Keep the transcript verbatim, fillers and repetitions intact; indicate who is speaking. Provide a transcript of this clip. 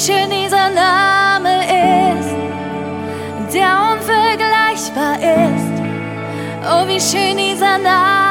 Speaker 1: schön dieser Name ist, der unvergleichbar ist. Oh, wie schön dieser Name